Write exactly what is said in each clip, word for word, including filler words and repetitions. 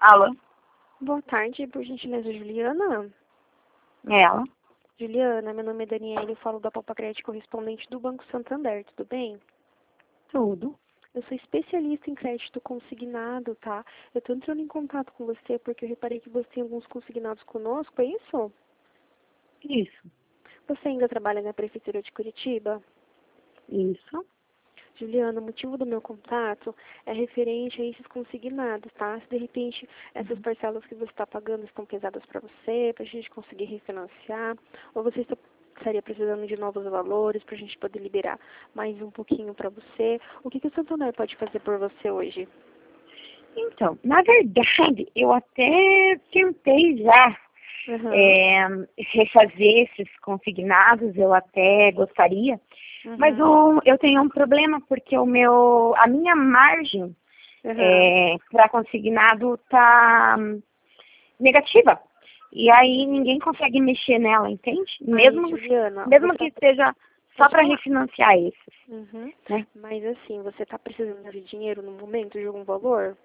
Alô? Boa tarde, por gentileza, Juliana. É ela? Juliana, meu nome é Daniela, eu falo da Palpa Crédito correspondente do Banco Santander, tudo bem? Tudo. Eu sou especialista em crédito consignado, tá? Eu tô entrando em contato com você porque eu reparei que você tem alguns consignados conosco, é isso? Isso. Você ainda trabalha na Prefeitura de Curitiba? Isso. Juliana, o motivo do meu contato é referente a esses consignados, tá? Se de repente essas parcelas que você está pagando estão pesadas para você, para a gente conseguir refinanciar, ou você está, estaria precisando de novos valores para a gente poder liberar mais um pouquinho para você, o que, que o Santander pode fazer por você hoje? Então, na verdade, eu até tentei já Uhum. é, refazer esses consignados, eu até gostaria, Uhum. mas o, eu tenho um problema porque o meu, a minha margem Uhum. é, para consignado tá negativa. E aí ninguém consegue mexer nela, entende? Mesmo, Aí, Juliana, mesmo você que tá... seja só Pode para falar. refinanciar esses, Uhum. né? Mas assim, você está precisando de dinheiro no momento, de algum valor?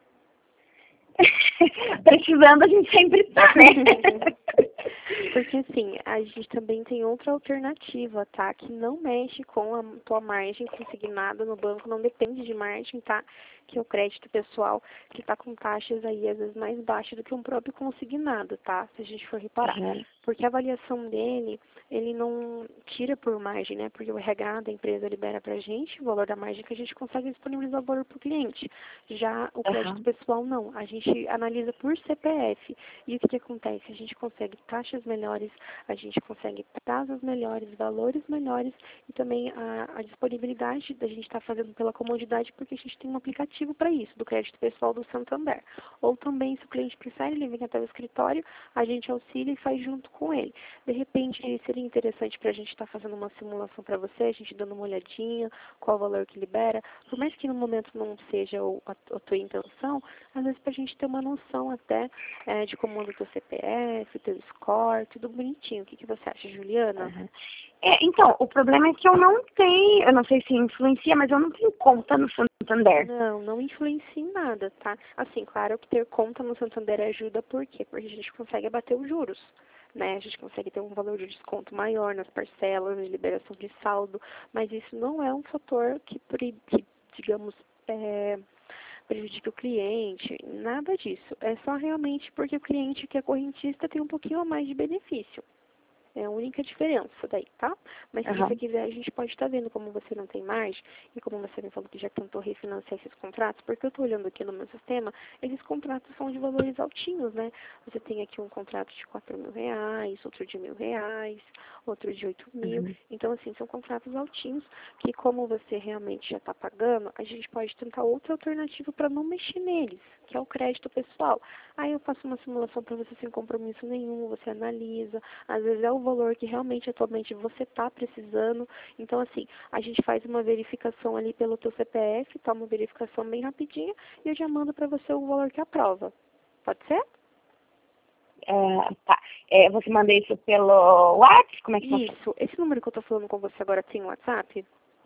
Precisando a gente sempre tá, né? Porque assim, a gente também tem outra alternativa, tá? Que não mexe com a tua margem consignada no banco, não depende de margem, tá? Que é o crédito pessoal, que tá com taxas aí às vezes mais baixas do que um próprio consignado, tá? Se a gente for reparar. Uhum. Porque a avaliação dele, ele não tira por margem, né? Porque o R H da empresa libera pra gente o valor da margem que a gente consegue disponibilizar o valor pro cliente. Já o crédito Uhum. pessoal não. A gente analisa por C P F. E o que, que acontece? A gente consegue taxas melhores, a gente consegue prazos melhores, valores melhores e também a, a disponibilidade da gente estar tá fazendo pela comodidade, porque a gente tem um aplicativo para isso, do crédito pessoal do Santander. Ou também, se o cliente precisar, ele vem até o escritório, a gente auxilia e faz junto com ele. De repente, seria interessante para a gente estar tá fazendo uma simulação para você, a gente dando uma olhadinha, qual o valor que libera, por mais que no momento não seja o, a, a tua intenção, às vezes para a gente ter uma noção até é, de como anda o teu C P F, teu score, tudo bonitinho. O que, que você acha, Juliana? Uhum. É, então, o problema é que eu não tenho, eu não sei se influencia, mas eu não tenho conta no Santander. Não, não influencia em nada, tá? Assim, claro que ter conta no Santander ajuda, por quê? Porque a gente consegue abater os juros, né? A gente consegue ter um valor de desconto maior nas parcelas, de liberação de saldo, mas isso não é um fator que, que digamos, é, prejudique o cliente, nada disso. É só realmente porque o cliente que é correntista tem um pouquinho a mais de benefício. É a única diferença daí, tá? Mas se você Uhum. quiser, a gente pode estar vendo como você não tem margem e como você me falou que já tentou refinanciar esses contratos, porque eu estou olhando aqui no meu sistema, esses contratos são de valores altinhos, né? Você tem aqui um contrato de quatro mil reais, outro de mil reais, outro de oito mil. Uhum. Então, assim, são contratos altinhos que, como você realmente já está pagando, a gente pode tentar outra alternativa para não mexer neles, que é o crédito pessoal. Aí eu faço uma simulação para você sem compromisso nenhum, você analisa, às vezes é o valor que realmente atualmente você está precisando. Então, assim, a gente faz uma verificação ali pelo teu C P F, tá? Uma verificação bem rapidinha, e eu já mando para você o valor que aprova. Pode ser? É, tá. É, você manda isso pelo WhatsApp? Como é que funciona? Isso. Esse número que eu tô falando com você agora tem WhatsApp?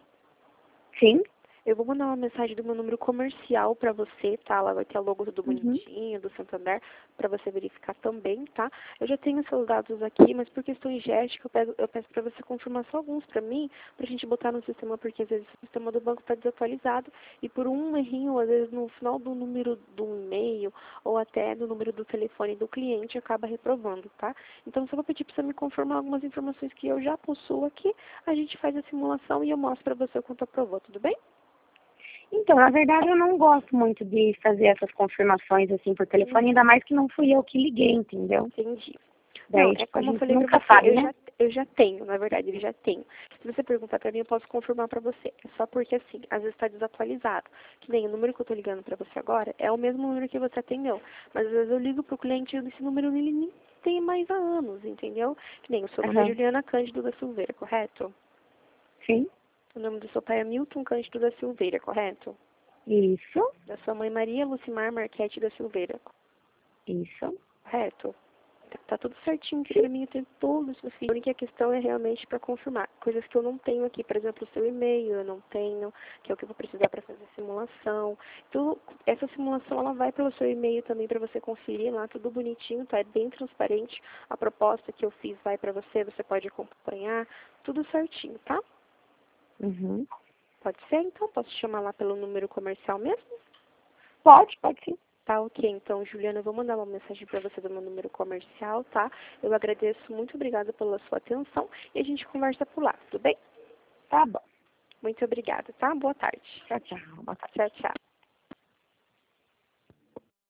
Sim. Eu vou mandar uma mensagem do meu número comercial pra você, tá? Lá vai ter a logo tudo Uhum. bonitinho, do Santander, pra você verificar também, tá? Eu já tenho seus dados aqui, mas por questões de ética, eu peço, eu peço pra você confirmar só alguns pra mim, pra gente botar no sistema, porque às vezes o sistema do banco tá desatualizado e por um errinho, às vezes no final do número do e-mail ou até do número do telefone do cliente, acaba reprovando, tá? Então, só vou pedir pra você me confirmar algumas informações que eu já possuo aqui, a gente faz a simulação e eu mostro pra você o quanto aprovou, tudo bem? Então, na verdade, eu não gosto muito de fazer essas confirmações assim por telefone, ainda mais que não fui eu que liguei, entendeu? Entendi. Não, Daí, é tipo, a como eu gente falei pra nunca você, sabe, eu né? já, eu já tenho, na verdade, eu já tenho. Se você perguntar pra mim, eu posso confirmar pra você. É só porque, assim, às vezes tá desatualizado. Que nem o número que eu tô ligando pra você agora é o mesmo número que você atendeu. Mas às vezes eu ligo pro cliente e esse número ele nem tem mais há anos, entendeu? Que nem o seu nome é Uhum. Juliana Cândido da Silveira, correto? Sim. O nome do seu pai é Milton Cândido da Silveira, correto? Isso. Da sua mãe Maria Lucimar Marquete da Silveira, Isso. correto? perfeita. Tá tudo certinho aqui pra mim, eu tenho todos os seus filhos. A única questão é realmente para confirmar. Coisas que eu não tenho aqui, por exemplo, o seu e-mail, eu não tenho, que é o que eu vou precisar para fazer a simulação. Então, essa simulação, ela vai pelo seu e-mail também para você conferir lá, tudo bonitinho, tá? É bem transparente. A proposta que eu fiz vai para você, você pode acompanhar, tudo certinho, tá? Uhum. Pode ser, então? Posso te chamar lá pelo número comercial mesmo? Pode, pode sim. Tá, ok. Então, Juliana, eu vou mandar uma mensagem para você do meu número comercial, tá? Eu agradeço, muito obrigada pela sua atenção e a gente conversa por lá, tudo bem? Tá bom. Muito obrigada, tá? Boa tarde. Tchau, tchau. Boa tarde. Tchau, tchau.